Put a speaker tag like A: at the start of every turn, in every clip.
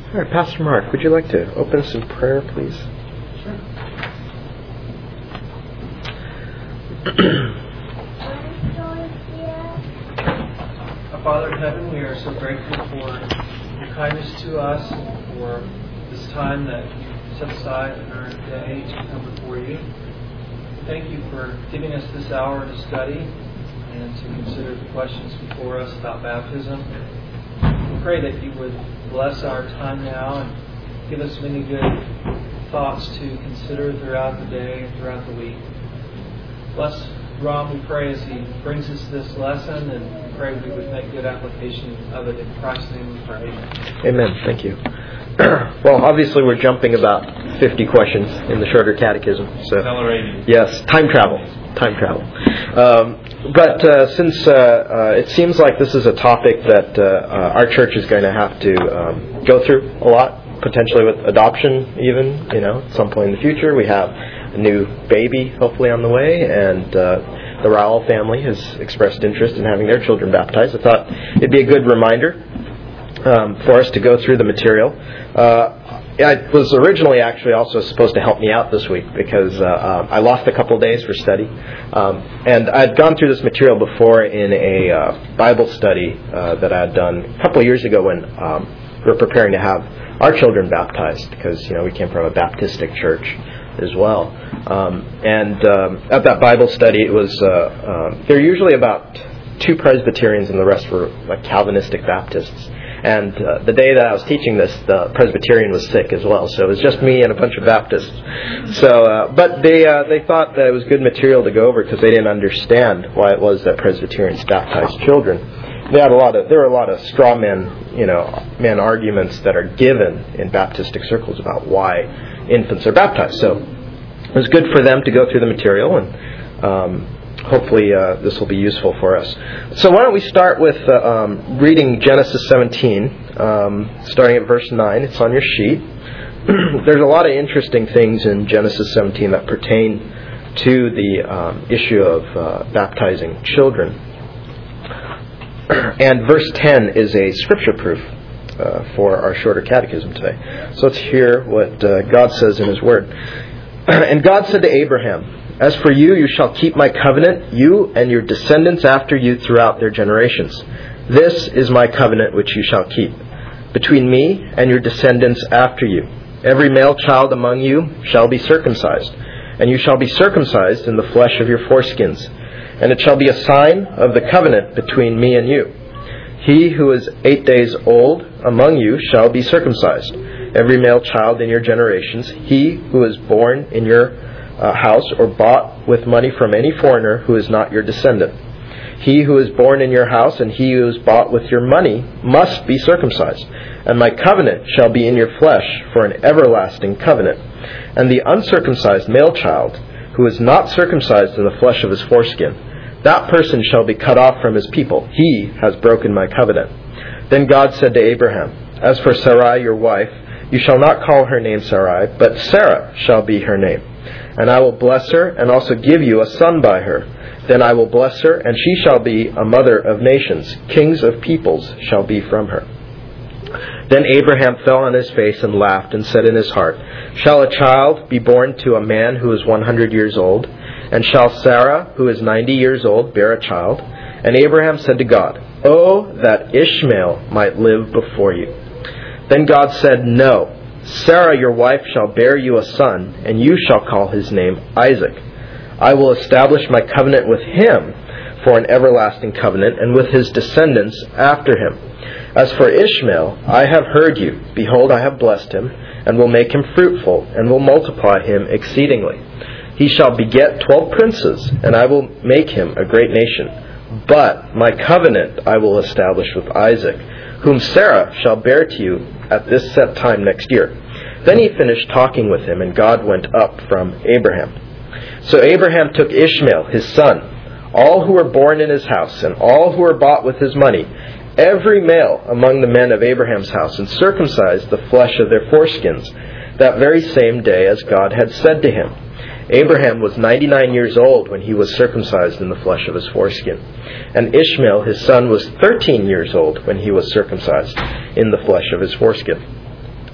A: All right, Pastor Mark, would you like to open us in prayer, please?
B: Sure. Our Father in heaven, we are so grateful for your kindness to us and for this time that you set aside in our day to come before you. Thank you for giving us this hour to study and to consider the questions before us about baptism. We pray that you would bless our time now and give us many good thoughts to consider throughout the day and throughout the week. Bless Ron, we pray, as he brings us this lesson, and we pray we would make good application of it. In Christ's name we pray. Amen.
A: Amen. Thank you. Well, obviously we're jumping about 50 questions in the shorter catechism. So,
B: accelerating.
A: Yes, time travel. But since it seems like this is a topic that our church is going to have to go through a lot, potentially with adoption even, at some point in the future. We have a new baby hopefully on the way, and the Rowell family has expressed interest in having their children baptized. I thought it'd be a good reminder for us to go through the material. I was originally actually also supposed to help me out this week because I lost a couple of days for study. And I'd gone through this material before in a Bible study that I had done a couple of years ago when we were preparing to have our children baptized, because we came from a Baptistic church as well. And at that Bible study, it was there are usually about 2 Presbyterians and the rest were like Calvinistic Baptists. And the day that I was teaching this, the Presbyterian was sick as well, so it was just me and a bunch of Baptists. So, but they thought that it was good material to go over because they didn't understand why it was that Presbyterians baptized children. There were a lot of straw men arguments that are given in Baptistic circles about why infants are baptized. So it was good for them to go through the material, and hopefully this will be useful for us. So why don't we start with reading Genesis 17, starting at verse 9. It's on your sheet. There's a lot of interesting things in Genesis 17 that pertain to the issue of baptizing children. And verse 10 is a scripture proof for our shorter catechism today. So let's hear what God says in His Word. And God said to Abraham, "As for you, you shall keep my covenant, you and your descendants after you throughout their generations. This is my covenant which you shall keep, between me and your descendants after you. Every male child among you shall be circumcised, and you shall be circumcised in the flesh of your foreskins. And it shall be a sign of the covenant between me and you. He who is 8 days old among you shall be circumcised, every male child in your generations, he who is born in your house or bought with money from any foreigner who is not your descendant. He who is born in your house and he who is bought with your money must be circumcised. And my covenant shall be in your flesh for an everlasting covenant. And the uncircumcised male child who is not circumcised in the flesh of his foreskin, that person shall be cut off from his people. He has broken my covenant." Then God said to Abraham, "As for Sarai your wife, you shall not call her name Sarai, but Sarah shall be her name. And I will bless her, and also give you a son by her. Then I will bless her, and she shall be a mother of nations. Kings of peoples shall be from her." Then Abraham fell on his face and laughed, and said in his heart, "Shall a child be born to a man who is 100 years old? And shall Sarah, who is 90 years old, bear a child?" And Abraham said to God, "Oh, that Ishmael might live before you." Then God said, "No, Sarah your wife shall bear you a son, and you shall call his name Isaac. I will establish my covenant with him for an everlasting covenant, and with his descendants after him. As for Ishmael, I have heard you. Behold, I have blessed him, and will make him fruitful, and will multiply him exceedingly. He shall beget 12 princes, and I will make him a great nation. But my covenant I will establish with Isaac, whom Sarah shall bear to you at this set time next year." Then he finished talking with him, and God went up from Abraham. So Abraham took Ishmael, his son, all who were born in his house, and all who were bought with his money, every male among the men of Abraham's house, and circumcised the flesh of their foreskins, that very same day as God had said to him. Abraham was 99 years old when he was circumcised in the flesh of his foreskin. And Ishmael, his son, was 13 years old when he was circumcised in the flesh of his foreskin.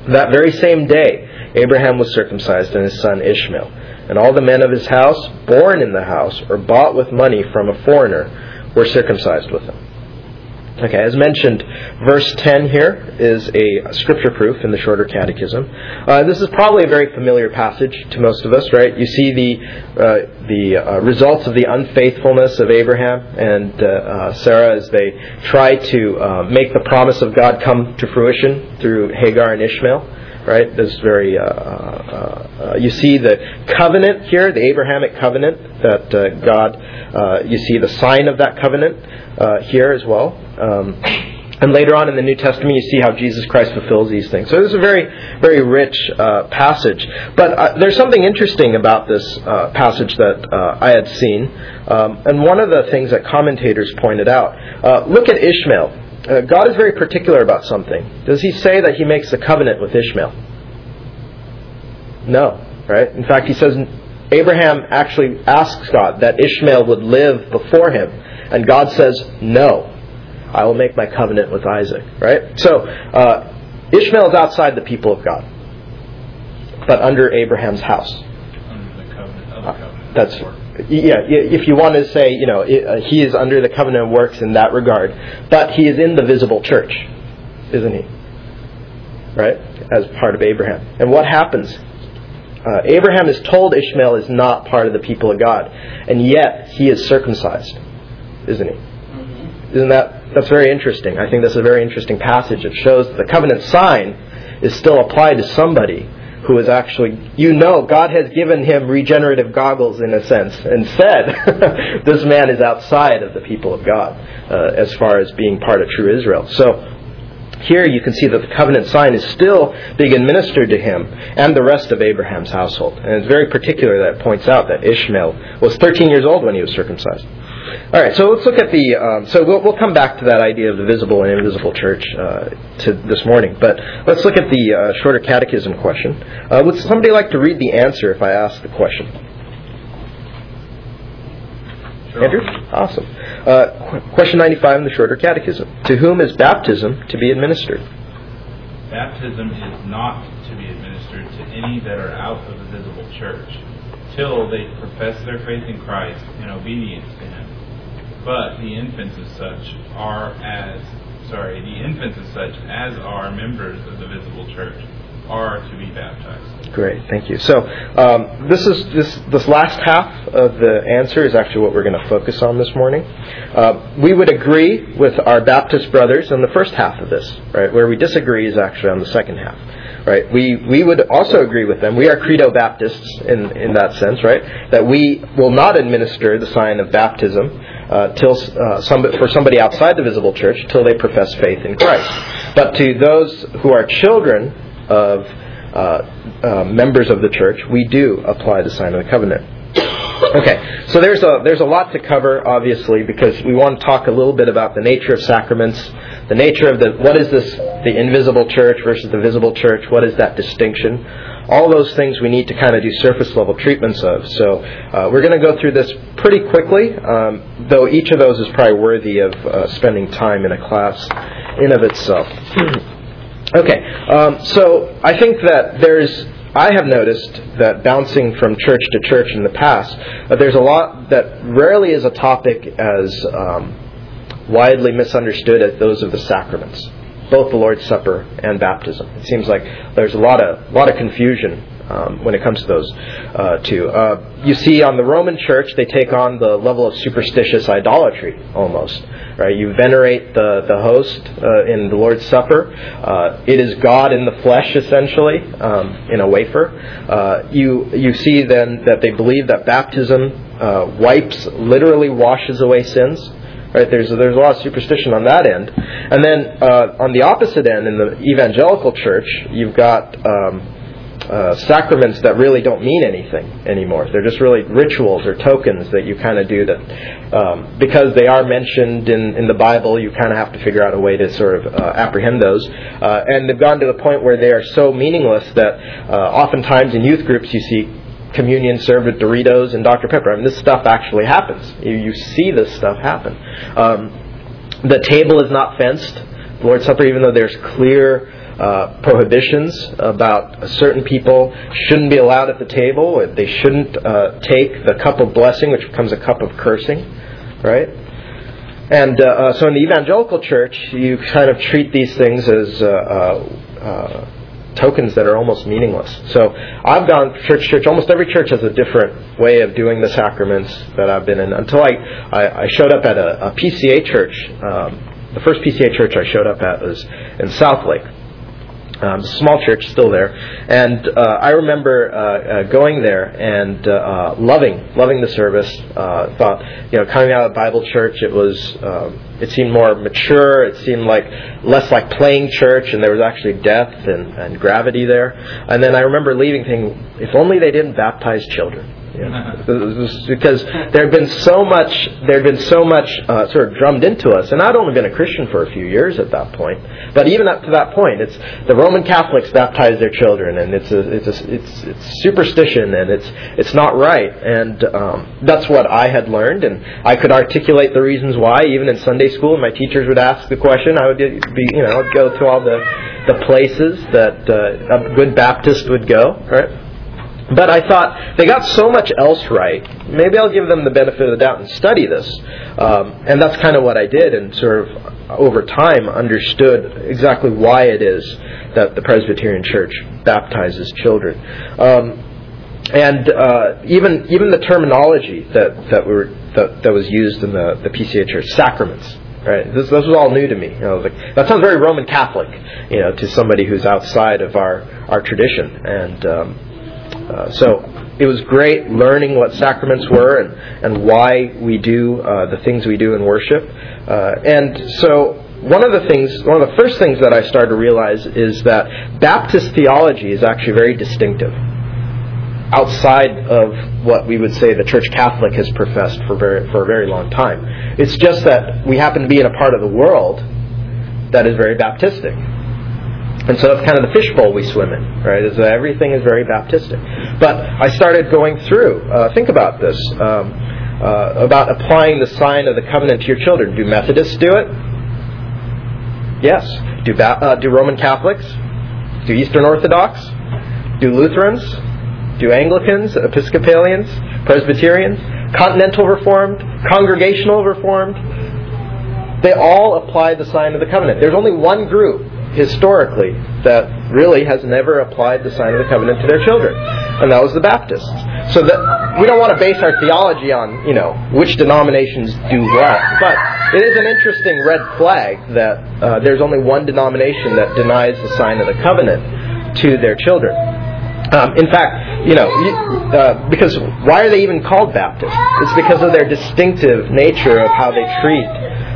A: That very same day, Abraham was circumcised and his son Ishmael. And all the men of his house, born in the house, or bought with money from a foreigner, were circumcised with him. Okay, as mentioned, verse 10 here is a scripture proof in the Shorter Catechism. This is probably a very familiar passage to most of us, right? You see the results of the unfaithfulness of Abraham and Sarah as they try to make the promise of God come to fruition through Hagar and Ishmael. Right, this is very. You see the covenant here, the Abrahamic covenant that God. You see the sign of that covenant here as well, and later on in the New Testament, you see how Jesus Christ fulfills these things. So this is a very, very rich passage. But there's something interesting about this passage that I had seen, and one of the things that commentators pointed out. Look at Ishmael. God is very particular about something. Does he say that he makes a covenant with Ishmael? No, right? In fact, he says Abraham actually asks God that Ishmael would live before him. And God says, no, I will make my covenant with Isaac, right? So, Ishmael is outside the people of God, but under Abraham's house.
C: Under the covenant of the covenant.
A: That's if you want to say, he is under the covenant of works in that regard, but he is in the visible church, isn't he? Right? As part of Abraham. And what happens? Abraham is told Ishmael is not part of the people of God, and yet he is circumcised, isn't he? Mm-hmm. That's very interesting. I think that's a very interesting passage. It shows that the covenant sign is still applied to somebody who is actually, God has given him regenerative goggles in a sense and said, this man is outside of the people of God as far as being part of true Israel. So here you can see that the covenant sign is still being administered to him and the rest of Abraham's household. And it's very particular that it points out that Ishmael was 13 years old when he was circumcised. All right, so let's look at we'll come back to that idea of the visible and invisible church this morning. But let's look at the Shorter Catechism question. Would somebody like to read the answer if I ask the question? Sure. Andrew? Awesome. Question 95 in the Shorter Catechism. To whom is baptism to be administered?
C: Baptism is not to be administered to any that are out of the visible church, till they profess their faith in Christ and obedience to Him. But the infants as such as are members of the visible church are to be baptized.
A: Great, thank you. So this last half of the answer is actually what we're going to focus on this morning. We would agree with our Baptist brothers on the first half of this, right? Where we disagree is actually on the second half. Right, we would also agree with them. We are Credo Baptists in that sense, right? That we will not administer the sign of baptism for somebody outside the visible church till they profess faith in Christ. But to those who are children of members of the church, we do apply the sign of the covenant. Okay, so there's a lot to cover, obviously, because we want to talk a little bit about the nature of sacraments, the nature of what is this, the invisible church versus the visible church, what is that distinction? All those things we need to kind of do surface level treatments of. So we're going to go through this pretty quickly, though each of those is probably worthy of spending time in a class in of itself. Okay, so I think that I have noticed that bouncing from church to church in the past, there's a lot that rarely is a topic as widely misunderstood as those of the sacraments, both the Lord's Supper and baptism. It seems like there's a lot of confusion when it comes to those two. You see, on the Roman Church, they take on the level of superstitious idolatry almost. Right? You venerate the host in the Lord's Supper. It is God in the flesh, essentially, in a wafer. You see then that they believe that baptism literally washes away sins. Right? There's a lot of superstition on that end. And then on the opposite end, in the evangelical church, you've got sacraments that really don't mean anything anymore. They're just really rituals or tokens that you kind of do that because they are mentioned in the Bible, you kind of have to figure out a way to sort of apprehend those. And they've gone to the point where they are so meaningless that oftentimes in youth groups you see communion served with Doritos and Dr. Pepper. I mean, this stuff actually happens. You see this stuff happen. The table is not fenced. The Lord's Supper, even though there's clear prohibitions about certain people shouldn't be allowed at the table, or they shouldn't take the cup of blessing, which becomes a cup of cursing, right? And so in the evangelical church, you kind of treat these things as tokens that are almost meaningless. So I've gone church. Almost every church has a different way of doing the sacraments that I've been in. Until I showed up at a PCA church. The first PCA church I showed up at was in Southlake. Small church, still there. And I remember going there and loving the service. Thought, coming out of Bible church, it seemed more mature. It seemed less like playing church, and there was actually depth and gravity there. And then I remember leaving thinking, if only they didn't baptize children. Because there had been so much sort of drummed into us, and I'd only been a Christian for a few years at that point. But even up to that point, it's the Roman Catholics baptize their children, and it's superstition, and it's not right. And that's what I had learned, and I could articulate the reasons why. Even in Sunday school, and my teachers would ask the question, I would I'd go to all the places that a good Baptist would go, right? But I thought, they got so much else right, maybe I'll give them the benefit of the doubt and study this. And that's kind of what I did, and sort of over time understood exactly why it is that the Presbyterian Church baptizes children. And even the terminology that was used in the PCA Church, sacraments. Right. This was all new to me. That sounds very Roman Catholic, to somebody who's outside of our tradition. And so it was great learning what sacraments were and why we do the things we do in worship. And so one of the first things that I started to realize is that Baptist theology is actually very distinctive outside of what we would say the Church Catholic has professed for a very long time. It's just that we happen to be in a part of the world that is very Baptistic. And so it's kind of the fishbowl we swim in, right? Everything is very Baptistic. But I started going through, think about this, about applying the sign of the covenant to your children. Do Methodists do it? Yes. Do Roman Catholics? Do Eastern Orthodox? Do Lutherans? Do Anglicans, Episcopalians, Presbyterians, Continental Reformed, Congregational Reformed? They all apply the sign of the covenant. There's only one group historically that really has never applied the sign of the covenant to their children, and that was the Baptists. So that we don't want to base our theology on which denominations do what, but it is an interesting red flag that there's only one denomination that denies the sign of the covenant to their children. In fact, because why are they even called Baptists? It's because of their distinctive nature of how they treat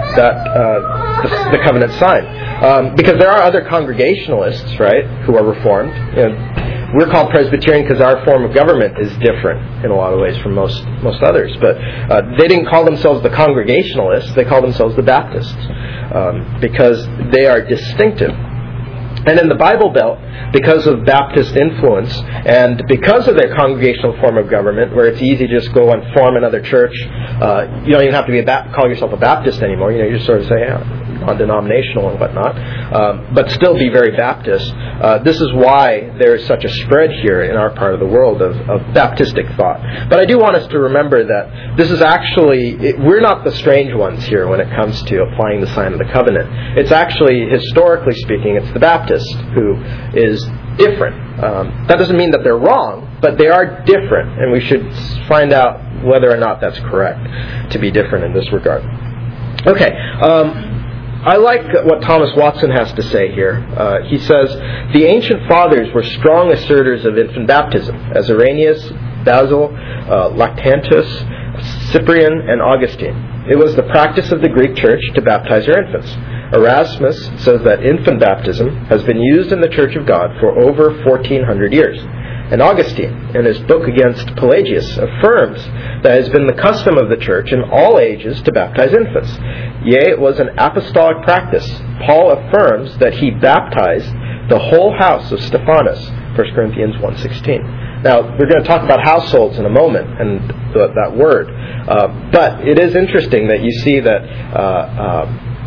A: the covenant sign. Because there are other Congregationalists, right, who are Reformed. We're called Presbyterian because our form of government is different in a lot of ways from most others. But they didn't call themselves the Congregationalists; they called themselves the Baptists because they are distinctive. And in the Bible Belt, because of Baptist influence and because of their congregational form of government, where it's easy to just go and form another church, you don't even have to call yourself a Baptist anymore. You just sort of say, non-denominational and whatnot, but still be very Baptist. This is why there is such a spread here in our part of the world of Baptistic thought. But I do want us to remember that this is actually, we're not the strange ones here when it comes to applying the sign of the covenant. It's actually, historically speaking, it's the Baptist who is different. That doesn't mean that they're wrong, but they are different, and we should find out whether or not that's correct to be different in this regard. Okay. I like what Thomas Watson has to say here. He says, the ancient fathers were strong asserters of infant baptism, as Irenaeus, Basil, Lactantius, Cyprian, and Augustine. It was the practice of the Greek Church to baptize their infants. Erasmus says that infant baptism has been used in the Church of God for over 1,400 years. And Augustine, in his book against Pelagius, affirms that it has been the custom of the Church in all ages to baptize infants. Yea, it was an apostolic practice. Paul affirms that he baptized the whole house of Stephanas, 1 Corinthians 1:16. Now, we're going to talk about households in a moment, and that word. But it is interesting that you see that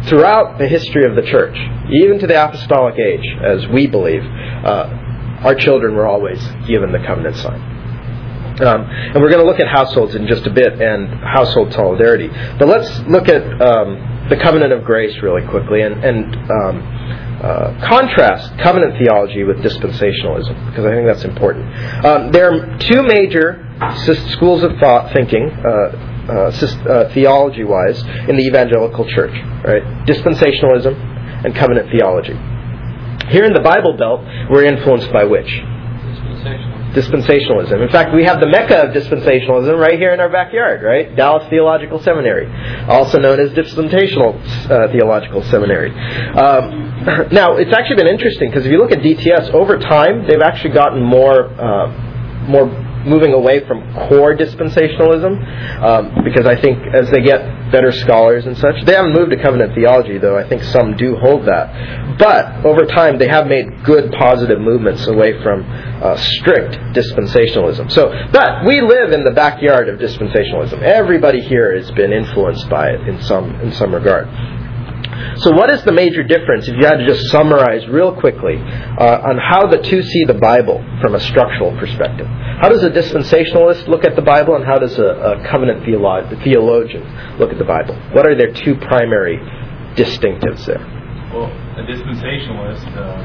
A: throughout the history of the church, even to the apostolic age, as we believe, our children were always given the covenant sign. And we're going to look at households in just a bit and household solidarity. But let's look at the covenant of grace really quickly and contrast covenant theology with dispensationalism, because I think that's important. There are two major schools of thought thinking, theology-wise, in the evangelical church, right? Dispensationalism and covenant theology. Here in the Bible Belt, we're influenced by which? Dispensationalism. In fact, we have the mecca of dispensationalism right here in our backyard, right? Dallas Theological Seminary, also known as Dispensational Theological Seminary. Now, it's actually been interesting, because if you look at DTS, over time, they've actually gotten more moving away from core dispensationalism, because I think as they get better scholars and such, they haven't moved to covenant theology, though I think some do hold that. But over time, they have made good positive movements away from strict dispensationalism. But we live in the backyard of dispensationalism. Everybody here has been influenced by it in some regard. So what is the major difference, if you had to just summarize real quickly, on how the two see the Bible from a structural perspective? How does a dispensationalist look at the Bible, and how does a covenant theologian look at the Bible? What are their two primary distinctives there?
C: Well, a dispensationalist,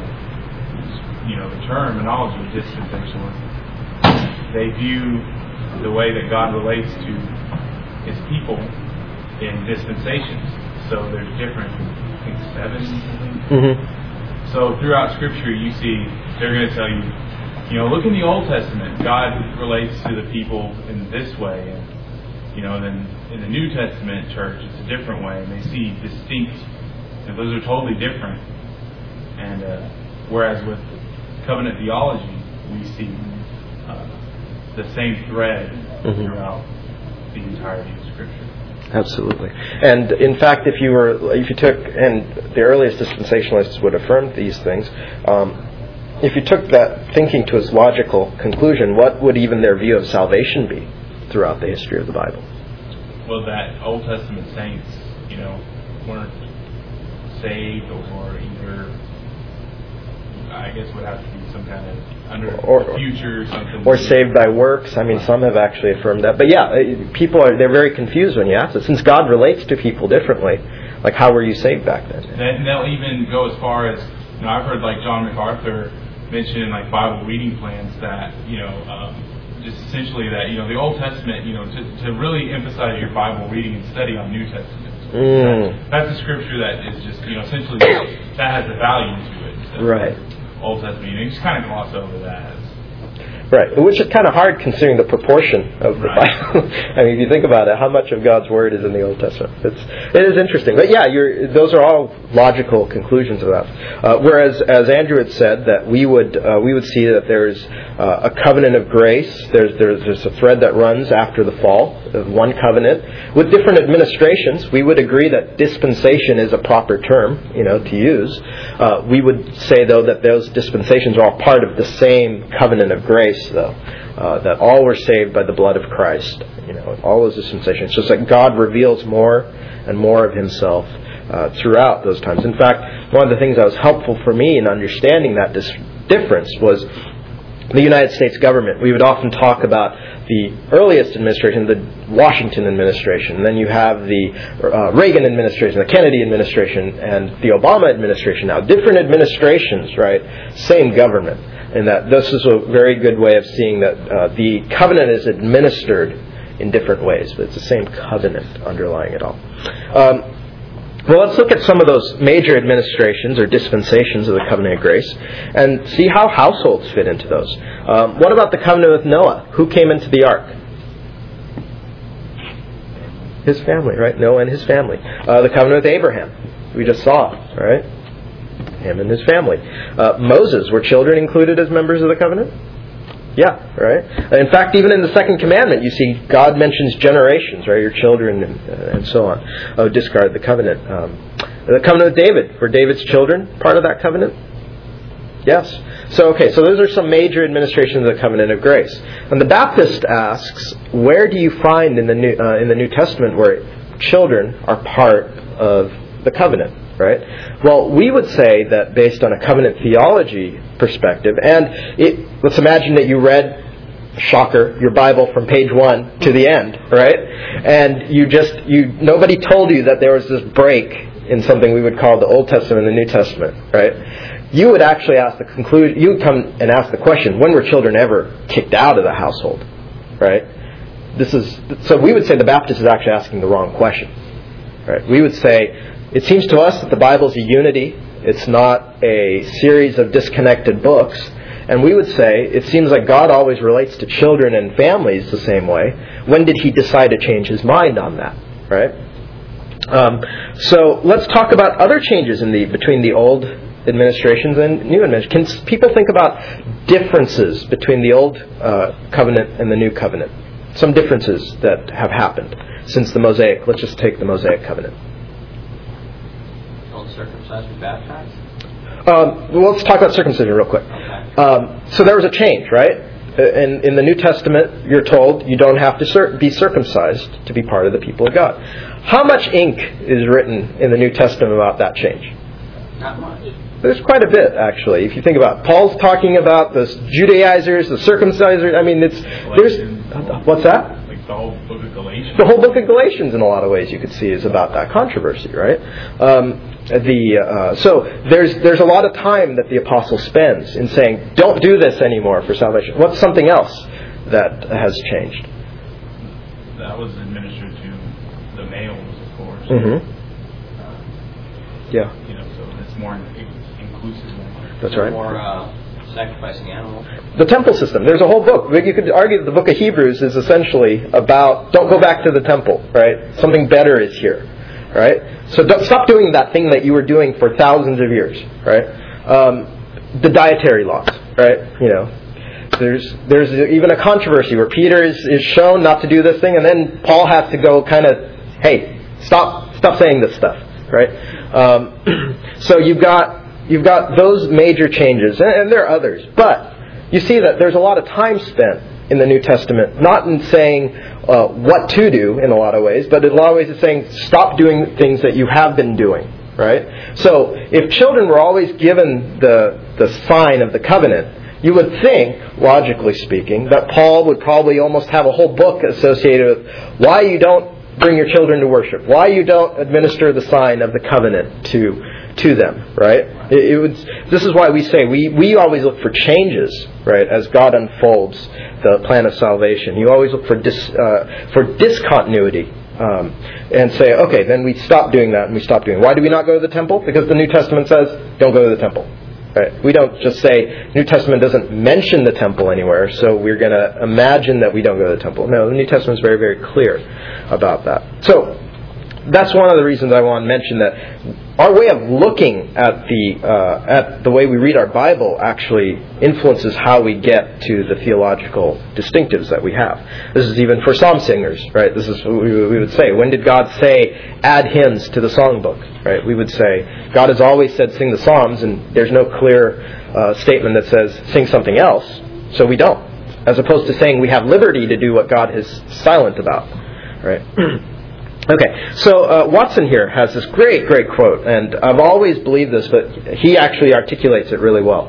C: the terminology of dispensationalism, they view the way that God relates to His people in dispensations. So there's different, I think, 7. Mm-hmm. So throughout Scripture, you see they're going to tell you, look in the Old Testament, God relates to the people in this way, and then in the New Testament church, it's a different way, and they see distinct. Those are totally different. And whereas with covenant theology, we see the same thread throughout the entirety of Scripture.
A: Absolutely. And in fact, if you took, and the earliest dispensationalists would affirm these things, if you took that thinking to its logical conclusion, what would even their view of salvation be throughout the history of the Bible?
C: Well, that Old Testament saints, weren't saved, or either, I guess, would have to be some kind of under the future or something. Or
A: saved by works. I mean, some have actually affirmed that. But yeah, they're very confused when you ask it. Since God relates to people differently, like, how were you saved back then?
C: And they'll even go as far as, I've heard like John MacArthur mention in like Bible reading plans that, just essentially that, the Old Testament, to really emphasize your Bible reading and study on New Testament. That's a scripture that is just, essentially, that has a value to it. So,
A: right.
C: Old Testament, you just kind of gloss over that.
A: Right, which is kind of hard considering the proportion of the Bible. I mean, if you think about it, how much of God's Word is in the Old Testament? It is interesting. But yeah, those are all logical conclusions of that. Whereas, as Andrew had said, that we would see that there's a covenant of grace. There's a thread that runs after the fall of one covenant with different administrations. We would agree that dispensation is a proper term, to use. We would say, though, that those dispensations are all part of the same covenant of grace, though, that all were saved by the blood of Christ. All those dispensations. It's just that God reveals more and more of Himself throughout those times. In fact, one of the things that was helpful for me in understanding that difference was the United States government. We would often talk about the earliest administration, the Washington administration, and then you have the Reagan administration, the Kennedy administration, and the Obama administration. Now, different administrations, right? Same government. And that this is a very good way of seeing that the covenant is administered in different ways, but it's the same covenant underlying it all. Well, let's look at some of those major administrations or dispensations of the covenant of grace and see how households fit into those. What about the covenant with Noah? Who came into the ark? His family, right? Noah and his family. The covenant with Abraham, we just saw, right? Him and his family. Moses, were children included as members of the covenant? Yeah, right? In fact, even in the second commandment, you see God mentions generations, right? Your children and so on. Discard the covenant. The covenant with David, were David's children part of that covenant? Yes. So those are some major administrations of the covenant of grace. And the Baptist asks, where do you find in the New Testament where children are part of the covenant, right? Well, we would say that based on a covenant theology perspective, and let's imagine that you read, shocker, your Bible from page 1 to the end, right? And nobody told you that there was this break in something we would call the Old Testament and the New Testament, right? You would actually you would come and ask the question, when were children ever kicked out of the household, right? So we would say the Baptist is actually asking the wrong question, right? We would say, it seems to us that the Bible is a unity. It's not a series of disconnected books. And we would say, it seems like God always relates to children and families the same way. When did He decide to change His mind on that, right? So let's talk about other changes between the old administrations and new administrations. Can people think about differences between the old covenant and the new covenant? Some differences that have happened since the Mosaic. Let's just take the Mosaic covenant.
D: Don't circumcise or baptize?
A: Let's talk about circumcision real quick.
D: Okay.
A: So there was a change, right? In the New Testament, you're told you don't have to be circumcised to be part of the people of God. How much ink is written in the New Testament about that change?
D: Not much.
A: There's quite a bit, actually. If you think about it, Paul's talking about the Judaizers, the circumcisers. I mean, what's that?
C: Like the whole book of Galatians.
A: The whole book of Galatians, in a lot of ways, you could see, is about that controversy, right? So there's a lot of time that the apostle spends in saying, don't do this anymore for salvation. What's something else that has changed?
C: That was administered to the males, of course.
A: Mm-hmm. Yeah.
C: So it's more inclusive.
A: That's right.
D: More sacrificing animals.
A: The temple system. There's a whole book. You could argue that the book of Hebrews is essentially about, don't go back to the temple, right? Something better is here, right? So stop doing that thing that you were doing for thousands of years, right? The dietary laws, right? There's even a controversy where Peter is shown not to do this thing, and then Paul has to go kind of, hey, stop saying this stuff, right? So you've got those major changes, and there are others, but you see that there's a lot of time spent in the New Testament, not in saying what to do in a lot of ways, but in a lot of ways it's saying stop doing things that you have been doing, right? So if children were always given the sign of the covenant, you would think, logically speaking, that Paul would probably almost have a whole book associated with why you don't bring your children to worship, why you don't administer the sign of the covenant to them, right? This is why we say we always look for changes, right, as God unfolds the plan of salvation. You always look for discontinuity and say, okay, then we stop doing that and we stop doing it. Why do we not go to the temple? Because the New Testament says, don't go to the temple. Right? We don't just say, New Testament doesn't mention the temple anywhere, so we're going to imagine that we don't go to the temple. No, the New Testament is very, very clear about that. So that's one of the reasons I want to mention that our way of looking at the way we read our Bible actually influences how we get to the theological distinctives that we have. This is even for psalm singers, right? This is what we would say. When did God say, add hymns to the songbook? Right? We would say, God has always said sing the psalms, and there's no clear statement that says sing something else, so we don't. As opposed to saying we have liberty to do what God is silent about, right? Okay, so Watson here has this great quote, and I've always believed this, but he actually articulates it really well.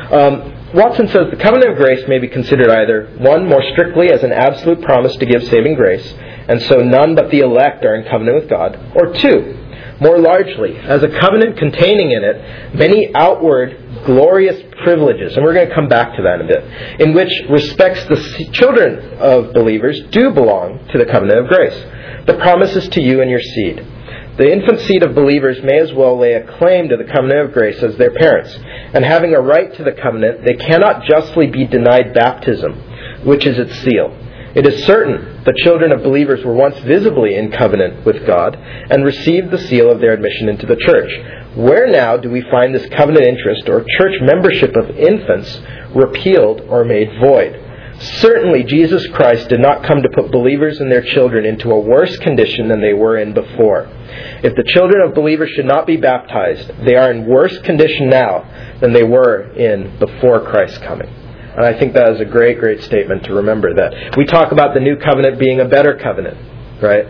A: Watson says, the covenant of grace may be considered either, one, more strictly as an absolute promise to give saving grace, and so none but the elect are in covenant with God, or two, more largely, as a covenant containing in it many outward glorious privileges, and we're going to come back to that in a bit, in which respects the children of believers do belong to the covenant of grace. The promise is to you and your seed. The infant seed of believers may as well lay a claim to the covenant of grace as their parents, and having a right to the covenant, they cannot justly be denied baptism, which is its seal. It is certain the children of believers were once visibly in covenant with God and received the seal of their admission into the church. Where now do we find this covenant interest or church membership of infants repealed or made void? Certainly Jesus Christ did not come to put believers and their children into a worse condition than they were in before. If the children of believers should not be baptized, they are in worse condition now than they were in before Christ's coming. And I think that is a great statement to remember, that we talk about the new covenant being a better covenant, right?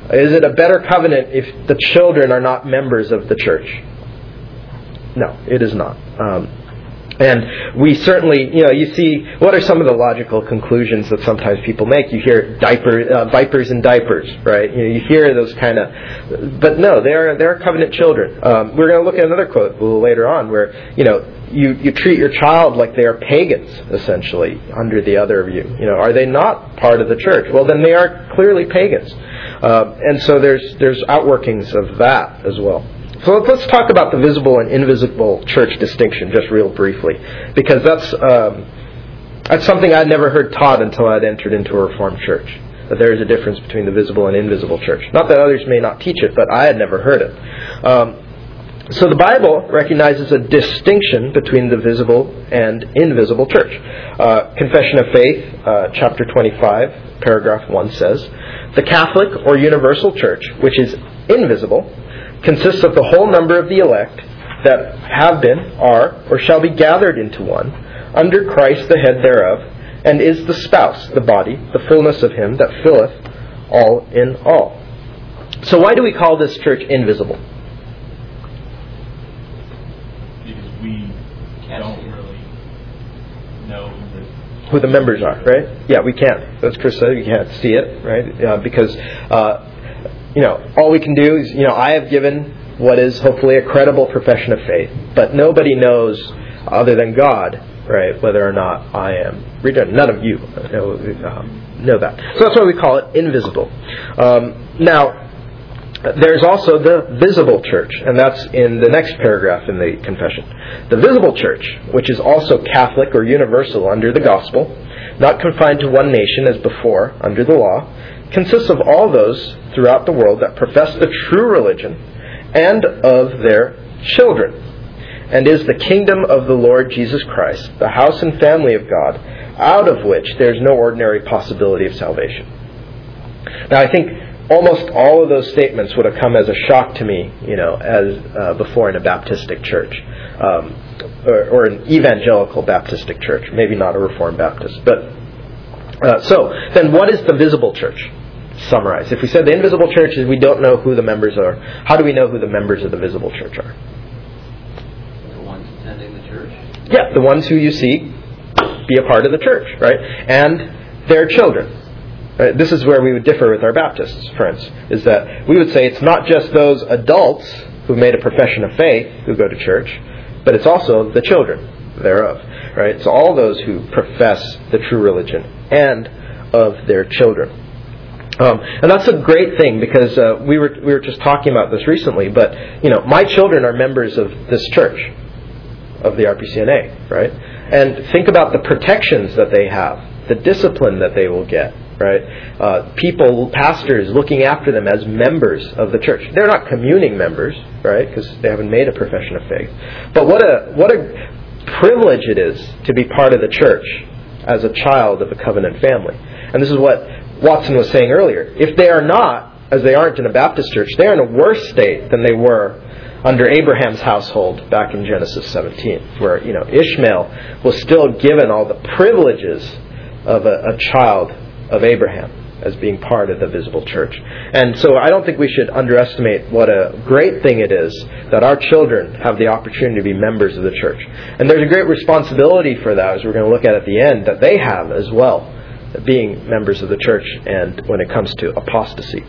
A: Is it a better covenant if the children are not members of the church? No, it is not. And we certainly, you see, what are some of the logical conclusions that sometimes people make? You hear vipers in diapers, right? You hear those kind of, but no, they're covenant children. We're going to look at another quote a little later on where, you treat your child like they are pagans, essentially, under the other view. Are they not part of the church? Well, then they are clearly pagans. And so there's outworkings of that as well. So let's talk about the visible and invisible church distinction just real briefly, because that's something I'd never heard taught until I'd entered into a Reformed church, that there is a difference between the visible and invisible church. Not that others may not teach it, but I had never heard it. So the Bible recognizes a distinction between the visible and invisible church. Confession of Faith, chapter 25, paragraph 1 says, "The Catholic or universal church, which is invisible, consists of the whole number of the elect that have been, are, or shall be gathered into one, under Christ the head thereof, and is the spouse, the body, the fullness of him that filleth all in all." So why do we call this church invisible?
C: Because we don't really know
A: who the members are, right? Yeah, we can't. As Chris said, we can't see it, right? Because all we can do is, I have given what is hopefully a credible profession of faith, but nobody knows other than God, right, whether or not I am regenerate. None of you know that. So that's why we call it invisible. Now, there's also the visible church, and that's in the next paragraph in the confession. The visible church, which is also Catholic or universal under the gospel, not confined to one nation as before under the law, consists of all those throughout the world that profess the true religion and of their children, and is the kingdom of the Lord Jesus Christ, the house and family of God, out of which there is no ordinary possibility of salvation. Now, I think almost all of those statements would have come as a shock to me, as before in a Baptistic church, or an evangelical Baptistic church, maybe not a Reformed Baptist, but. So, then what is the visible church? Summarize. If we said the invisible church is we don't know who the members are, how do we know who the members of the visible church are?
D: The ones attending the church?
A: Yeah, the ones who you see be a part of the church, right? And their children. Right? This is where we would differ with our Baptists friends, is that we would say it's not just those adults who made a profession of faith who go to church, but it's also the children thereof, right? So all those who profess the true religion and of their children. And that's a great thing, because we were just talking about this recently, but my children are members of this church, of the RPCNA, right? And think about the protections that they have, the discipline that they will get, right? Pastors looking after them as members of the church. They're not communing members, right? Because they haven't made a profession of faith. But what a privilege it is to be part of the church as a child of a covenant family. And this is what Watson was saying earlier. If they are not, as they aren't in a Baptist church, they're in a worse state than they were under Abraham's household back in Genesis 17, where Ishmael was still given all the privileges of a child of Abraham as being part of the visible church. And so I don't think we should underestimate what a great thing it is that our children have the opportunity to be members of the church. And there's a great responsibility for that, as we're going to look at the end, that they have as well, being members of the church, and when it comes to apostasy.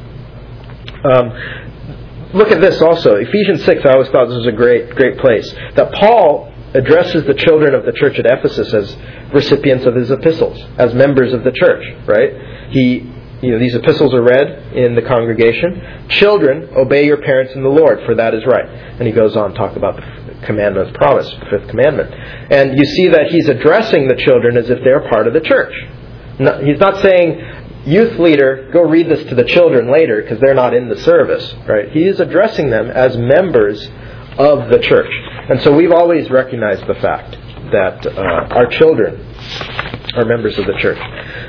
A: Look at this also. Ephesians 6, I always thought this was a great place. That Paul addresses the children of the church at Ephesus as recipients of his epistles, as members of the church, right? These epistles are read in the congregation. Children, obey your parents in the Lord, for that is right. And he goes on to talk about the commandment of promise, the fifth commandment. And you see that he's addressing the children as if they're part of the church. No, he's not saying, youth leader, go read this to the children later because they're not in the service, right? He is addressing them as members of the church. And so we've always recognized the fact that our children are members of the church.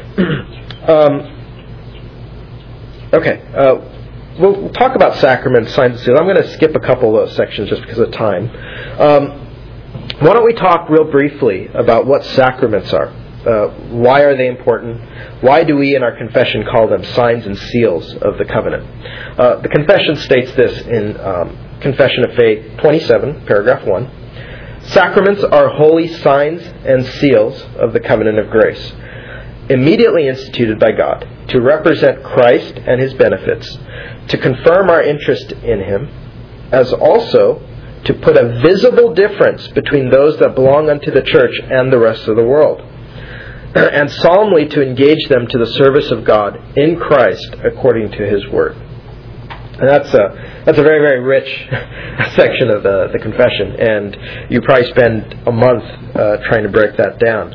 A: We'll talk about sacraments, signs, and seals. I'm going to skip a couple of those sections just because of time. Why don't we talk real briefly about what sacraments are? Why are they important? Why do we in our confession call them signs and seals of the covenant? The confession states this in Confession of Faith 27, paragraph 1. Sacraments are holy signs and seals of the covenant of grace, immediately instituted by God to represent Christ and His benefits, to confirm our interest in Him, as also to put a visible difference between those that belong unto the church and the rest of the world, and solemnly to engage them to the service of God in Christ according to His Word. And that's a very, very rich section of the confession, and you probably spend a month trying to break that down.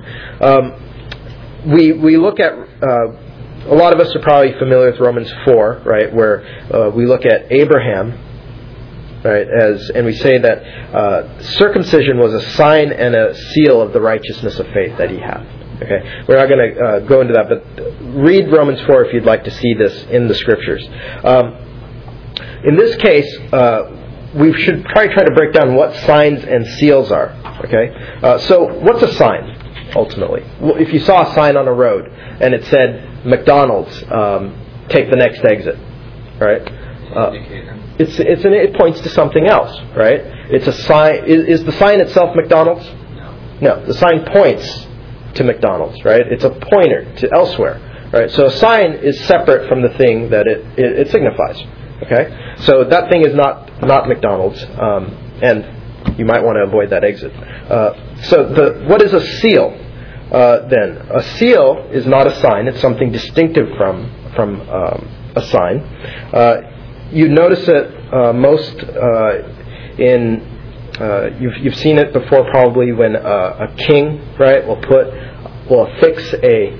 A: We look at, a lot of us are probably familiar with Romans 4, right, where we look at Abraham, right, and we say that circumcision was a sign and a seal of the righteousness of faith that he had. Okay, we're not going to go into that, but read Romans 4 if you'd like to see this in the Scriptures. In this case, we should probably try to break down what signs and seals are. Okay, so what's a sign, ultimately? Well, if you saw a sign on a road and it said McDonald's, take the next exit, right? It points to something else, right? It's a sign. Is the sign itself McDonald's? No. The sign points to McDonald's, right? It's a pointer to elsewhere, right? So a sign is separate from the thing that it signifies. Okay, so that thing is not McDonald's, and you might want to avoid that exit. So what is a seal? Then a seal is not a sign; it's something distinctive from a sign. You notice it most in you've seen it before probably when a king, right, will affix a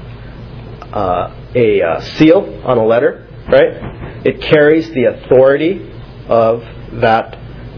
A: seal on a letter, right? It carries the authority of that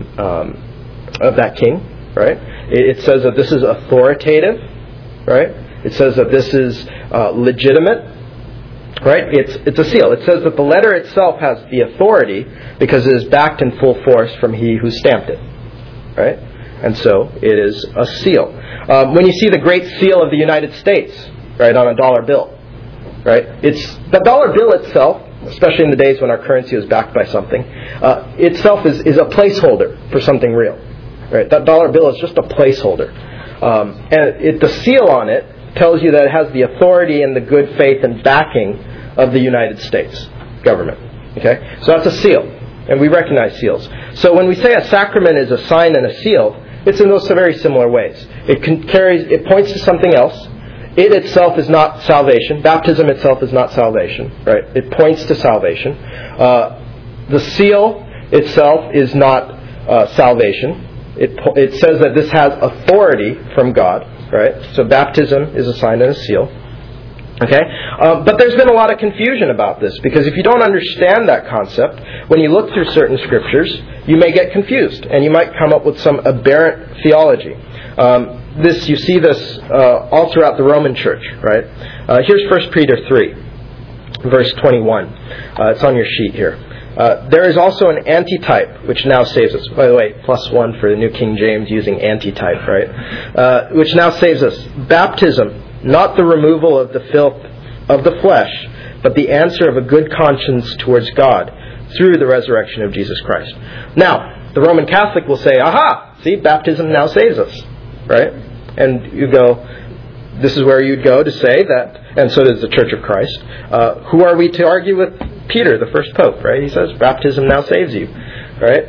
A: king, right? It says that this is authoritative, right? It says that this is legitimate, right? It's a seal. It says that the letter itself has the authority because it is backed in full force from he who stamped it, right? And so it is a seal. When you see the Great Seal of the United States, right, on a dollar bill, right? It's the dollar bill itself, especially in the days when our currency was backed by something, itself is a placeholder for something real, right? That dollar bill is just a placeholder, and the seal on it tells you that it has the authority and the good faith and backing of the United States government. Okay, so that's a seal, and we recognize seals. So when we say a sacrament is a sign and a seal, it's in those very similar ways. It points to something else. It itself is not salvation. Baptism itself is not salvation, right? It points to salvation. The seal itself is not salvation. It says that this has authority from God, right? So baptism is a sign and a seal. Okay? But there's been a lot of confusion about this, because if you don't understand that concept, when you look through certain scriptures, you may get confused, and you might come up with some aberrant theology. You see this all throughout the Roman Church, right? Here's 1 Peter 3, verse 21. It's on your sheet here. There is also an antitype which now saves us. By the way, +1 for the New King James using antitype, right? Which now saves us. Baptism, not the removal of the filth of the flesh, but the answer of a good conscience towards God through the resurrection of Jesus Christ. Now, the Roman Catholic will say, aha, see, baptism now saves us, right? And you go, this is where you'd go to say that, and so does the Church of Christ. Who are we to argue with Peter, the first pope, right? He says, baptism now saves you, right?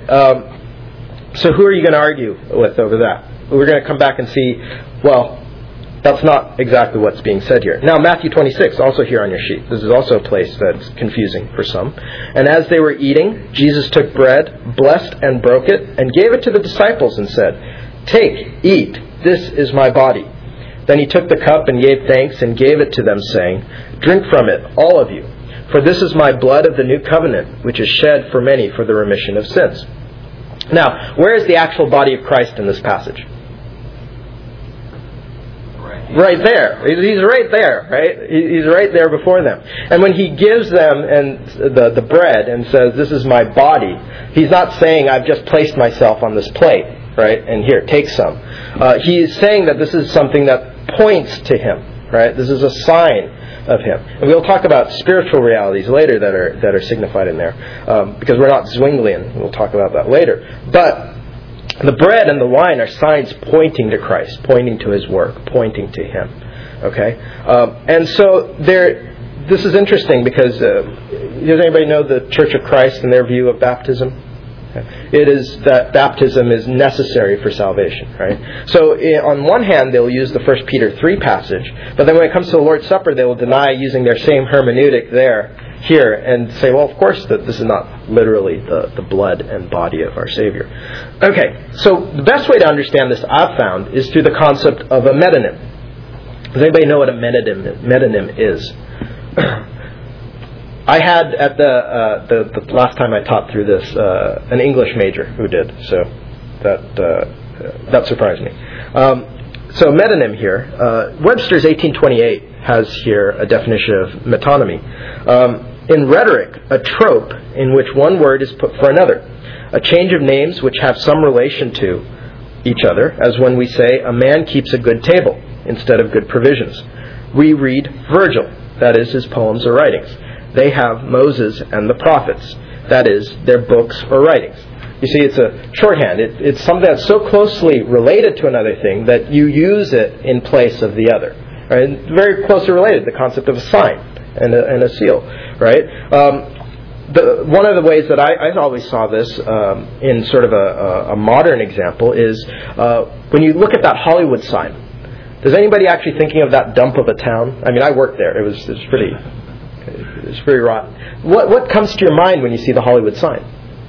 A: So who are you going to argue with over that? We're going to come back and see, well, that's not exactly what's being said here. Now, Matthew 26, also here on your sheet. This is also a place that's confusing for some. And as they were eating, Jesus took bread, blessed and broke it, and gave it to the disciples and said, take, eat, this is my body. Then he took the cup and gave thanks and gave it to them, saying, drink from it, all of you, for this is my blood of the new covenant, which is shed for many for the remission of sins. Now, where is the actual body of Christ in this passage? Right there. He's right there, right? He's right there before them. And when he gives them the bread and says, this is my body, he's not saying, I've just placed myself on this plate, right? And here, take some. He is saying that this is something that points to him, right? This is a sign of Him. And we'll talk about spiritual realities later that are signified in there, because we're not Zwinglian. We'll talk about that later. But the bread and the wine are signs pointing to Christ, pointing to His work, pointing to Him. Okay? And so this is interesting because does anybody know the Church of Christ and their view of baptism? It is that baptism is necessary for salvation, right? So on one hand, they'll use the 1 Peter 3 passage, but then when it comes to the Lord's Supper, they will deny using their same hermeneutic here, and say, well, of course, that this is not literally the blood and body of our Savior. Okay, so the best way to understand this, I've found, is through the concept of a metonym. Does anybody know what a metonym is? I had at the last time I taught through this an English major who did, so that surprised me. So metonym here, Webster's 1828 has here a definition of metonymy. In rhetoric, a trope in which one word is put for another, a change of names which have some relation to each other, as when we say a man keeps a good table instead of good provisions. We read Virgil, that is his poems or writings. They have Moses and the prophets, that is, their books or writings. You see, it's a shorthand. It's something that's so closely related to another thing that you use it in place of the other. Right? It's very closely related, the concept of a sign and a seal. Right? One of the ways that I always saw this in sort of a modern example is when you look at that Hollywood sign. Does anybody actually thinking of that dump of a town? I mean, I worked there. It was pretty rotten. What comes to your mind when you see the Hollywood sign?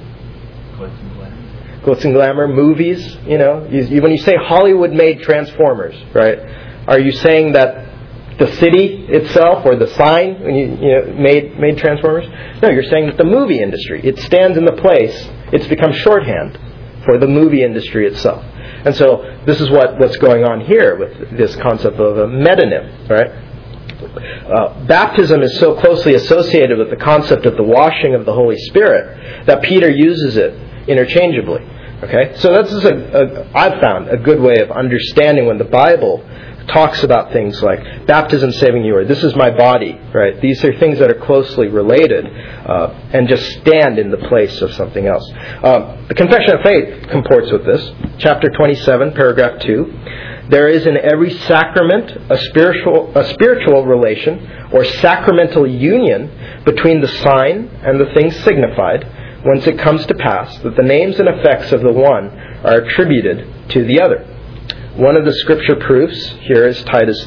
A: Glitz and glamour, movies. You know, when you say Hollywood made Transformers, right? Are you saying that the city itself or the sign when you made Transformers? No, you're saying that the movie industry, it stands in the place. It's become shorthand for the movie industry itself. And so this is what's going on here with this concept of a metonym, right? Baptism is so closely associated with the concept of the washing of the Holy Spirit that Peter uses it interchangeably. Okay, so this is I've found a good way of understanding when the Bible talks about things like baptism saving you, or this is my body, right? These are things that are closely related and just stand in the place of something else. The Confession of Faith comports with this. Chapter 27, paragraph 2. There is in every sacrament a spiritual relation or sacramental union between the sign and the thing signified, whence it comes to pass that the names and effects of the one are attributed to the other. One of the scripture proofs here is Titus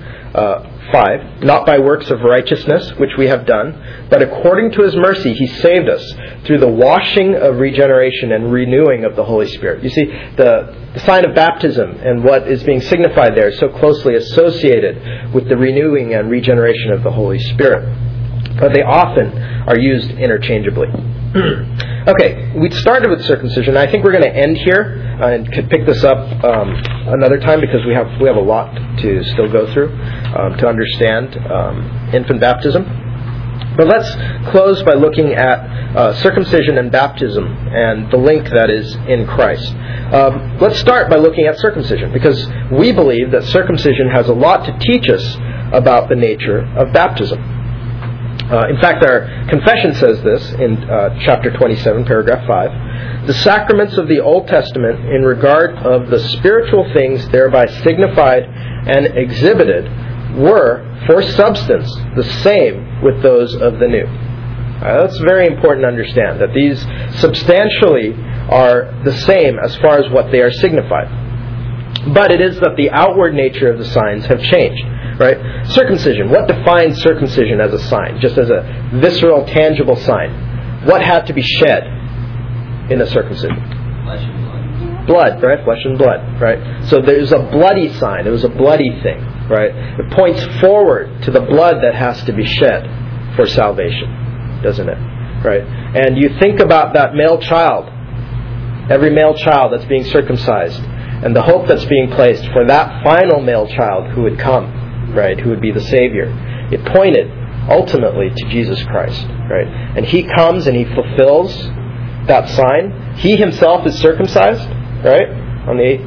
A: 3:5. Not by works of righteousness which we have done, but according to His mercy He saved us through the washing of regeneration and renewing of the Holy Spirit. You see, the sign of baptism and what is being signified there is so closely associated with the renewing and regeneration of the Holy Spirit. But they often are used interchangeably. Okay, we started with circumcision. I think we're going to end here and could pick this up another time because we have a lot to still go through to understand infant baptism. But let's close by looking at circumcision and baptism and the link that is in Christ. Let's start by looking at circumcision because we believe that circumcision has a lot to teach us about the nature of baptism. In fact, our confession says this in chapter 27, paragraph 5. The sacraments of the Old Testament in regard of the spiritual things thereby signified and exhibited were, for substance, the same with those of the New. That's very important to understand, that these substantially are the same as far as what they are signified. But it is that the outward nature of the signs have changed. Right? Circumcision. What defines circumcision as a sign? Just as a visceral, tangible sign. What had to be shed in a circumcision?
D: Flesh and blood.
A: Blood, right? Flesh and blood, right? So there's a bloody sign. It was a bloody thing, right? It points forward to the blood that has to be shed for salvation, doesn't it? Right? And you think about that male child, every male child that's being circumcised, and the hope that's being placed for that final male child who would come. Right, who would be the Savior. It pointed ultimately to Jesus Christ, right? And He comes and He fulfills that sign. He Himself is circumcised, right, on the 8th day.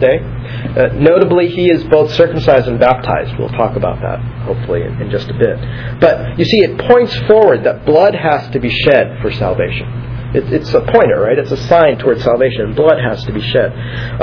A: Notably, he is both circumcised and baptized. We'll talk about that, hopefully, in just a bit. But you see, it points forward that blood has to be shed for salvation. It's a pointer, right? It's a sign towards salvation. Blood has to be shed.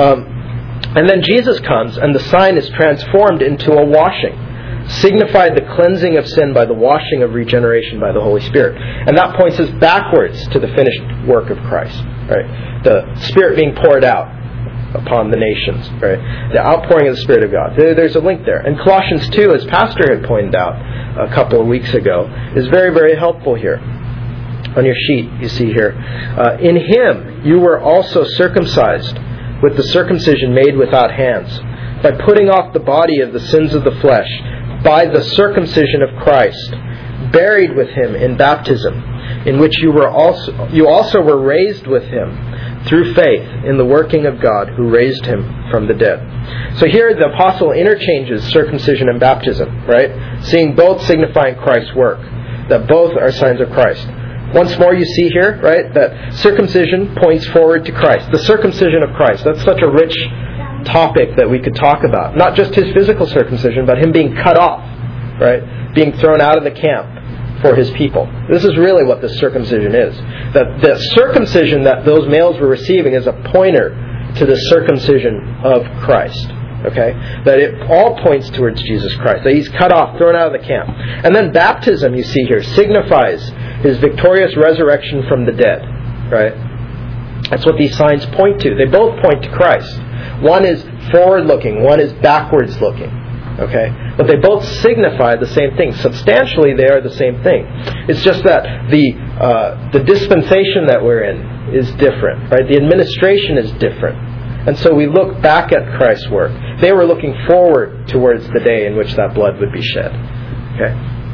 A: And then Jesus comes, and the sign is transformed into a washing, signified the cleansing of sin by the washing of regeneration by the Holy Spirit. And that points us backwards to the finished work of Christ. Right? The Spirit being poured out upon the nations. Right? The outpouring of the Spirit of God. There's a link there. And Colossians 2, as Pastor had pointed out a couple of weeks ago, is very, very helpful here. On your sheet, you see here, in Him you were also circumcised with the circumcision made without hands, by putting off the body of the sins of the flesh, by the circumcision of Christ, buried with Him in baptism, in which you also were raised with Him through faith in the working of God who raised Him from the dead. So here the apostle interchanges circumcision and baptism, right? Seeing both signifying Christ's work, that both are signs of Christ. Once more you see here, right, that circumcision points forward to Christ. The circumcision of Christ. That's such a rich topic that we could talk about. Not just His physical circumcision, but Him being cut off, right? Being thrown out of the camp for His people. This is really what the circumcision is. That the circumcision that those males were receiving is a pointer to the circumcision of Christ. Okay? That it all points towards Jesus Christ. That He's cut off, thrown out of the camp. And then baptism, you see here, signifies His victorious resurrection from the dead. Right? That's what these signs point to. They both point to Christ. One is forward-looking, one is backwards-looking. Okay? But they both signify the same thing. Substantially, they are the same thing. It's just that the dispensation that we're in is different. Right? The administration is different. And so we look back at Christ's work. They were looking forward towards the day in which that blood would be shed. Okay?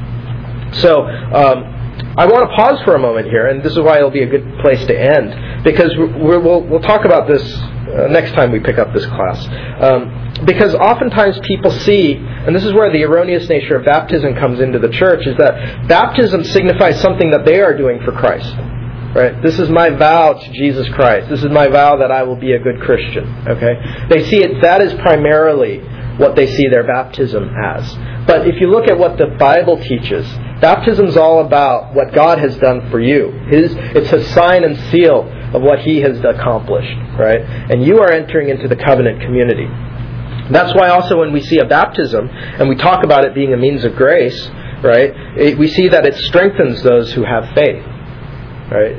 A: So, I want to pause for a moment here, and this is why it'll be a good place to end, because we'll talk about this next time we pick up this class. Because oftentimes people see, and this is where the erroneous nature of baptism comes into the church, is that baptism signifies something that they are doing for Christ. Right? This is my vow to Jesus Christ. This is my vow that I will be a good Christian. Okay? They see it, that is primarily what they see their baptism as. But if you look at what the Bible teaches, baptism is all about what God has done for you. It's a sign and seal of what He has accomplished. Right? And you are entering into the covenant community. That's why also when we see a baptism, and we talk about it being a means of grace, right? We see that it strengthens those who have faith. Right?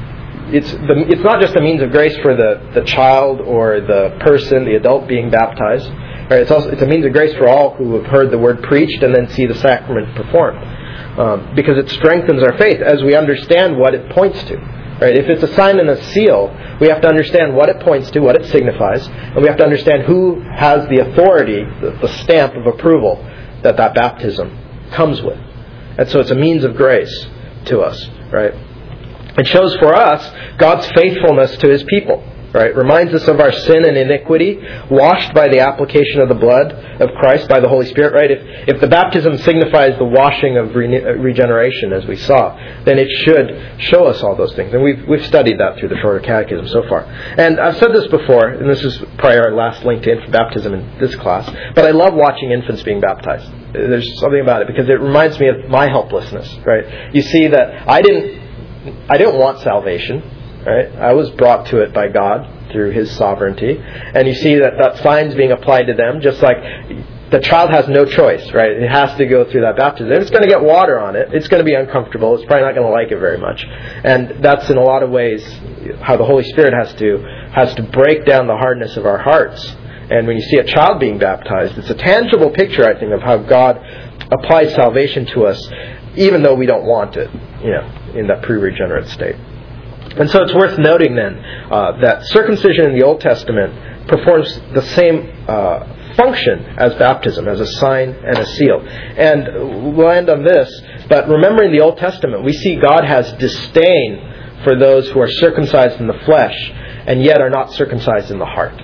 A: It's not just a means of grace for the child or the person, the adult being baptized. Right? It's a means of grace for all who have heard the word preached and then see the sacrament performed. Because it strengthens our faith as we understand what it points to. Right? If it's a sign and a seal, we have to understand what it points to, what it signifies, and we have to understand who has the authority, the stamp of approval that baptism comes with. And so it's a means of grace to us. Right? It shows for us God's faithfulness to His people. Right? Reminds us of our sin and iniquity, washed by the application of the blood of Christ by the Holy Spirit. Right? If the baptism signifies the washing of regeneration, as we saw, then it should show us all those things. And we've studied that through the Shorter Catechism so far. And I've said this before, and this is probably our last link to infant baptism in this class, but I love watching infants being baptized. There's something about it, because it reminds me of my helplessness. Right? You see that I didn't want salvation. Right? I was brought to it by God through His sovereignty. And you see that sign's being applied to them, just like the child has no choice, right? It has to go through that baptism. It's going to get water on it. It's going to be uncomfortable. It's probably not going to like it very much. And that's in a lot of ways how the Holy Spirit has to break down the hardness of our hearts. And when you see a child being baptized, it's a tangible picture, I think, of how God applies salvation to us, even though we don't want it, in that pre-regenerate state. And so it's worth noting then that circumcision in the Old Testament performs the same function as baptism, as a sign and a seal. And we'll end on this, but remember in the Old Testament we see God has disdain for those who are circumcised in the flesh and yet are not circumcised in the heart.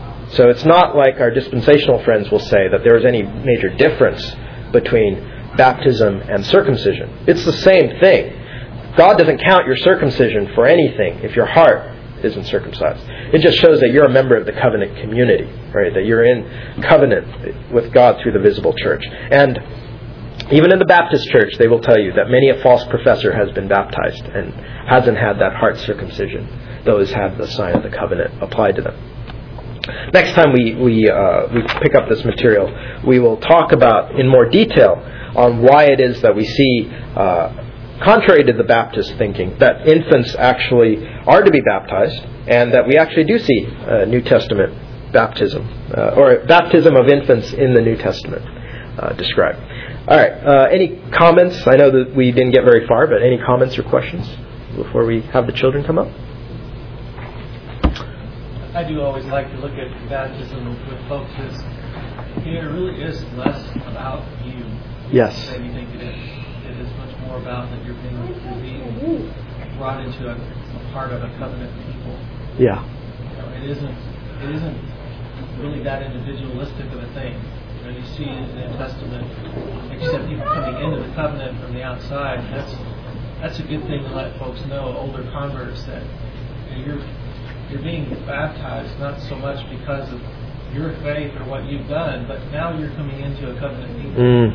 A: So it's not like our dispensational friends will say that there is any major difference between baptism and circumcision. It's the same thing. God doesn't count your circumcision for anything if your heart isn't circumcised. It just shows that you're a member of the covenant community, right? That you're in covenant with God through the visible church. And even in the Baptist church, they will tell you that many a false professor has been baptized and hasn't had that heart circumcision. Those have the sign of the covenant applied to them. Next time we pick up this material, we will talk about in more detail on why it is that we see, contrary to the Baptist thinking, that infants actually are to be baptized, and that we actually do see New Testament baptism, or baptism of infants in the New Testament described. All right. Any comments? I know that we didn't get very far, but any comments or questions before we have the children come up?
B: I do always like to look at baptism with folks. It really is less about you.
A: Yes.
B: Than you think it is. It is much more about that you're being brought into a part of a covenant people.
A: Yeah.
B: It isn't really that individualistic of a thing. You see in the New Testament, like you said, people coming into the covenant from the outside. That's a good thing to let folks know, older converts, that you're being baptized not so much because of your faith or what you've done, but now you're coming into a covenant people.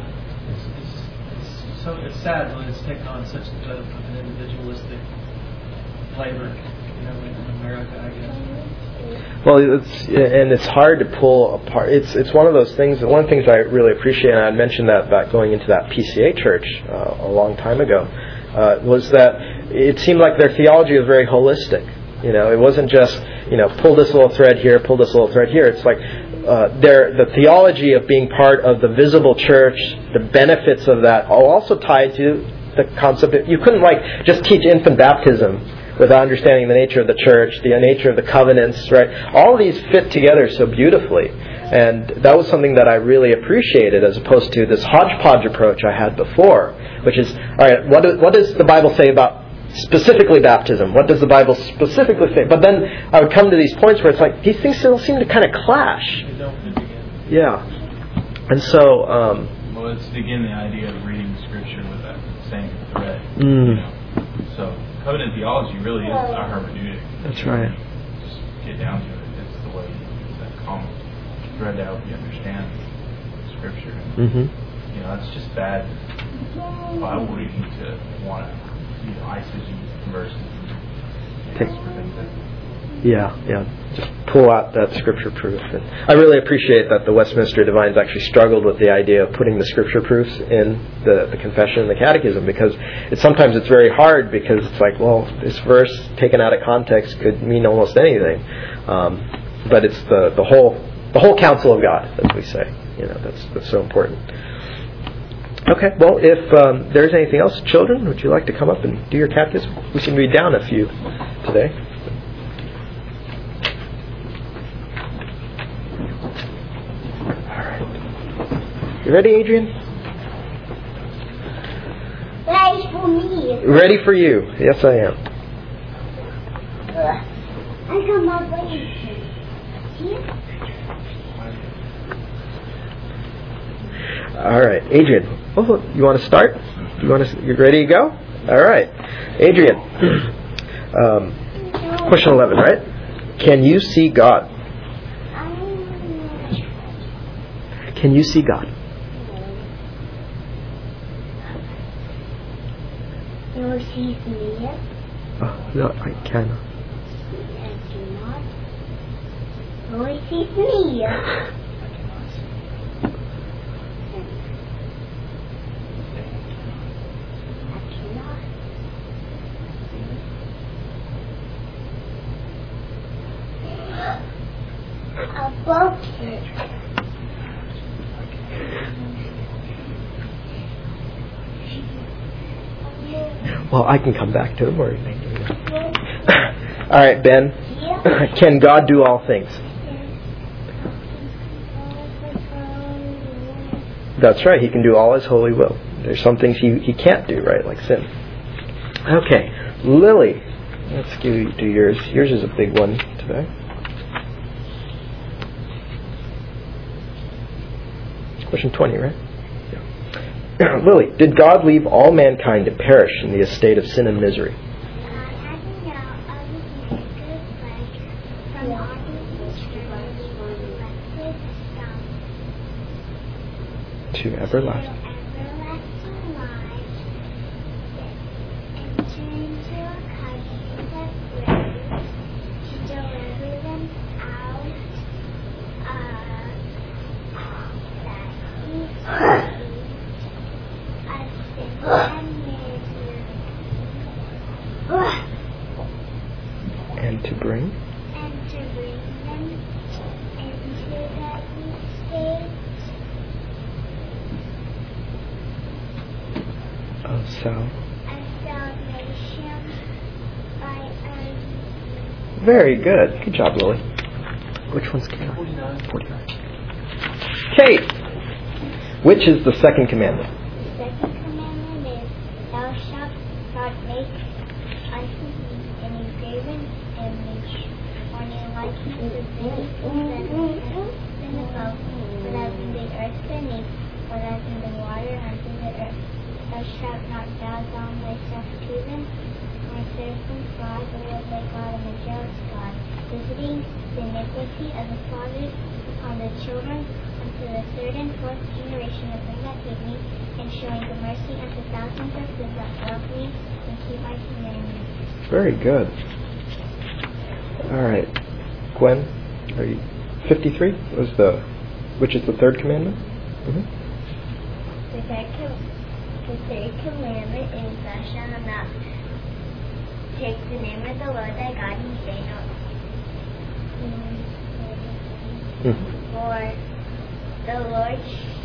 B: It's sad when it's taken on such an individualistic flavor, in America, I guess.
A: Well, it's hard to pull apart. It's one of those things. One of the things I really appreciate, and I mentioned that back going into that PCA church a long time ago, was that it seemed like their theology was very holistic. It wasn't just pull this little thread here, pull this little thread here. It's like the theology of being part of the visible church, the benefits of that, are also tied to the concept that you couldn't just teach infant baptism without understanding the nature of the church, the nature of the covenants, right? All of these fit together so beautifully. And that was something that I really appreciated, as opposed to this hodgepodge approach I had before, which is, all right, what does the Bible say about specifically baptism? What does the Bible specifically say? But then I would come to these points where it's like, these things still seem to kind of clash.
B: They don't fit together.
A: Yeah. And so...
C: well, it's again the idea of reading Scripture with that same thread. So covenant theology really is a hermeneutic.
A: That's right.
C: Just get down to it. It's the way that common thread that helps you understand Scripture. It's just bad Bible reading to want to isolate verses and things like that.
A: Yeah. Just pull out that Scripture proof. And I really appreciate that the Westminster Divines actually struggled with the idea of putting the Scripture proofs in the confession and the catechism, because sometimes it's very hard, because it's like, well, this verse taken out of context could mean almost anything. But it's the whole counsel of God, as we say. That's so important. Okay, well, if there's anything else, children, would you like to come up and do your catechism? We seem to be down a few today. You ready, Adrian?
E: Ready for me.
A: Ready for you. Yes, I am.
E: I got my baby. Here?
A: All right, Adrian. Oh, you want to start? You ready to go? All right, Adrian. Question 11, right? Can you see God? Can you see God?
E: No, she's me.
A: Oh, no, I cannot.
E: I cannot. No, she's me. Above it.
A: Well, I can come back to them. Or... All right, Ben. Can God do all things? That's right. He can do all His holy will. There's some things He can't do, right? Like sin. Okay. Lily. Let's do yours. Yours is a big one today. Question 20, right? Yeah. Lily, did God leave all mankind to perish in the estate of sin and misery? to everlasting.
E: everlasting life, enter into a covenant of grace to deliver them out of sin and misery,
A: And to bring
E: and to bring them into the state
A: of sal.
E: of salvation by our
A: Very good. Good job, Lily. Which one's Kayla?
B: 49.
A: 49. Kate! Which is the second commandment?
E: The second commandment is, thou shalt not make unto thee any graven image or any likeness of anything that is in above, or that is in the earth beneath, or that is in the water under the earth. Thou shalt not bow down thyself to them, nor serve them God, the Lord thy God, and the jealous God, visiting the iniquity of the fathers upon the children unto the third and fourth generation of them that hate me, and showing the mercy unto thousands of them that love me and keep my commandments.
A: Very good. All right. Gwen, are you 53? Which is the third commandment? Mm-hmm.
E: The third commandment is, thou shalt not take the name of the Lord thy God in vain,
A: Mm-hmm.
E: for the Lord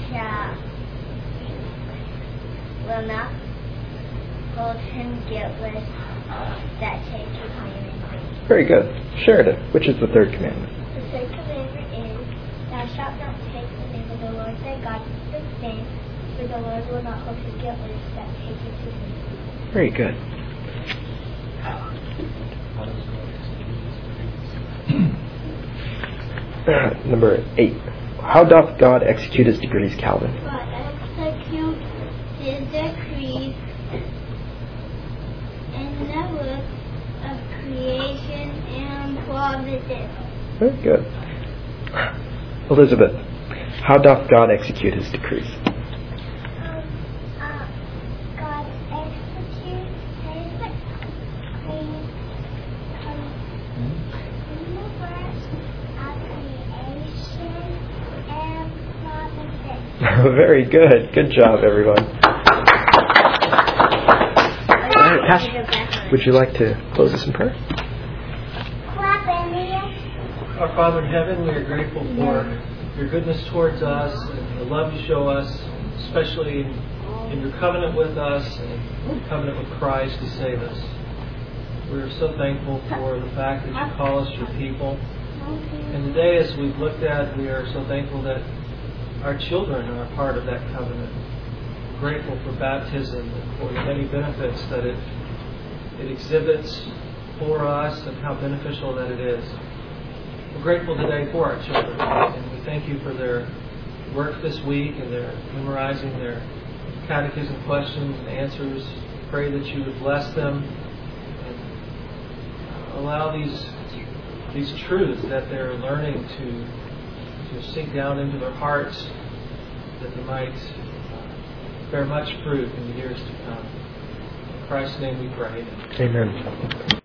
E: will not hold him guiltless that take his name in vain.
A: Very good. Sheridan, which is the third commandment?
E: The third commandment is, thou shalt not take the name of the Lord thy God in vain, for the Lord will not hold him guiltless that take his name.
A: Very good. Number 8. How doth God execute his decrees, Calvin?
E: God execute his decrees in the work of creation and providence.
A: Very good. Elizabeth, how doth God execute his decrees?
E: God executes his decrees in the work of creation and providence.
A: Very good. Good job, everyone. All right, Pastor, would you like to close us in prayer?
E: Clap, Amelia.
B: Our Father in heaven, we are grateful for your goodness towards us and the love you show us, especially in your covenant with us and your covenant with Christ to save us. We're so thankful for the fact that you call us your people. And today, as we've looked at, we are so thankful that our children are a part of that covenant. We're grateful for baptism and for the many benefits that it exhibits for us and how beneficial that it is. We're grateful today for our children, and we thank you for their work this week and their memorizing their catechism questions and answers. Pray that you would bless them and allow these truths that they're learning to sink down into their hearts, that they might bear much fruit in the years to come. In Christ's name we pray.
A: Amen.